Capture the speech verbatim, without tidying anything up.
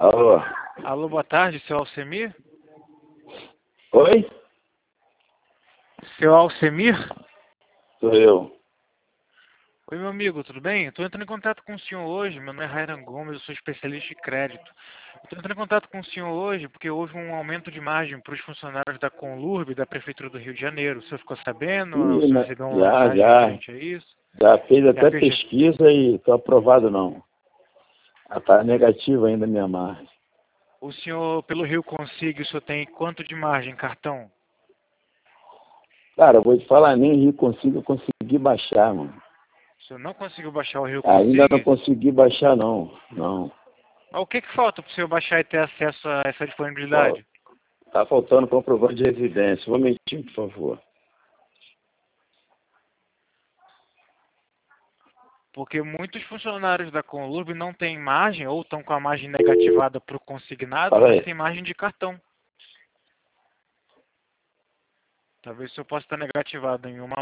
Alô? Alô, boa tarde, seu Alcemir? Oi? Seu Alcemir? Sou eu. Oi, meu amigo, tudo bem? Estou entrando em contato com o senhor hoje. Meu nome é Rairan Gomes, eu sou especialista em crédito. Estou entrando em contato com o senhor hoje porque houve um aumento de margem para os funcionários da Conlurb, da Prefeitura do Rio de Janeiro. O senhor ficou sabendo? O Ih, senhor mas recebeu uma já, mensagem já. referente a isso? Já fez Já até fez? pesquisa e estou aprovado não. Está negativo ainda a minha margem. O senhor, pelo Rio Consigo, o senhor tem quanto de margem, cartão? Cara, eu vou te falar, nem Rio Consigo eu consegui baixar, mano. O senhor não conseguiu baixar o Rio Ainda não Consigo? consegui baixar não. Não. Mas o que que falta para o senhor baixar e ter acesso a essa Ó, disponibilidade? tá faltando comprovante de residência. Um momentinho, por favor. Porque muitos funcionários da Conlurb não têm margem, ou estão com a margem negativada para o consignado, Fala mas aí. tem margem de cartão. Talvez o senhor possa estar negativado em uma